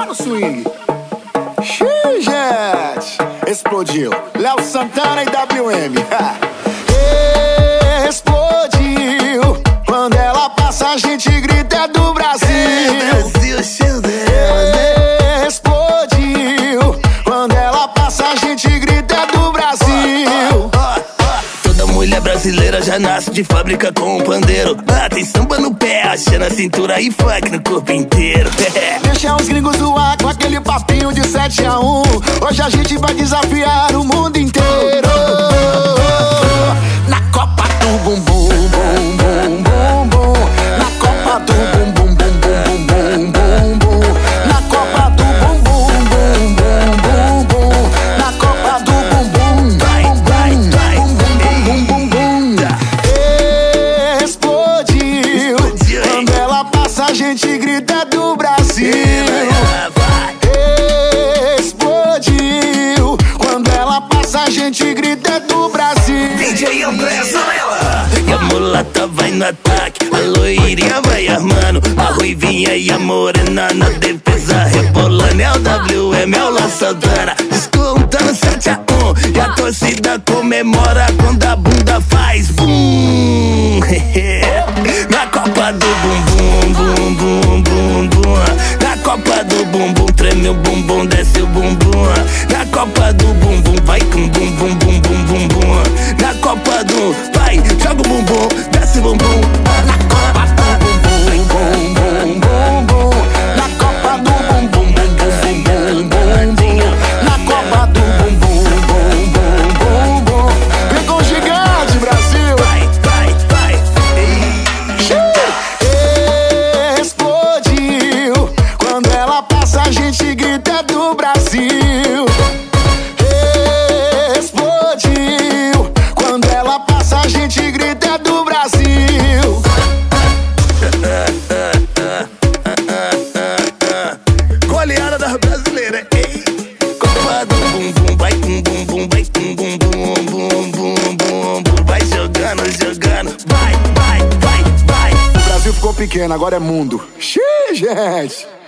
no swing. Xiii, gente, explodiu. Léo Santana e WM. Explodiu. Quando ela passa, a gente grita, é do Brasil. Brasil, show dela. Explodiu. Quando ela passa, a gente grita, é do Brasil. Toda mulher brasileira já nasce de fábrica com um pandeiro. Tem samba no pé, axé na cintura e funk no corpo inteiro. Deixa os gringos zoar com aquele papinho de 7-1. Hoje a gente vai desafiar o mundo inteiro. Na Copa do Bumbum, bum, bum, bum, bum. Na Copa do Bumbum, bum, bum, bum, bum, bum. Na Copa do Bumbum, bum, bum, bum, bum. Na Copa do Bumbum, Vai, vai, vai. bum, bum, bum. Explodiu. Quando ela passa, a gente grita, do Brasil. Explodiu. Quando ela passa, a gente grita, do Brasil. DJ André Zanella. E a mulata vai no ataque, a loirinha vai armando, a ruivinha e a morena na defesa rebolando. É o WM, é o Léo Santana, descontando 7-1. E a torcida comemora quando a bunda faz bum. Na Copa do Bumbum, bum, bum, bum, bum. Na Copa do Bumbum, treme o bumbum, desce o bumbum. Na Copa do Bumbum, vai com bum, bum, bum, bum, bum, bum. Na Copa do, vai, joga o bumbum, desce o bumbum. Na Copa do Bumbum, bum, bum, bum, bum. Na Copa do Bumbum, bum, bum, bum, bum, bum. Na Copa do Bumbum, bum, bum, bum, bum. Vem com o gigante, Brasil. Vai, vai, vai. Explodiu. Quando ela passa, a gente grita, é do Brasil. Explodiu. Quando ela passa, a gente grita, é do Brasil. Goleada das brasileiras, ei. Copa do bumbum, vai com bumbum, vai com bumbum, bum, bum, bum, bum. Vai jogando, jogando, vai, vai, vai, vai. O Brasil ficou pequeno, agora é mundo. Xiii, gente.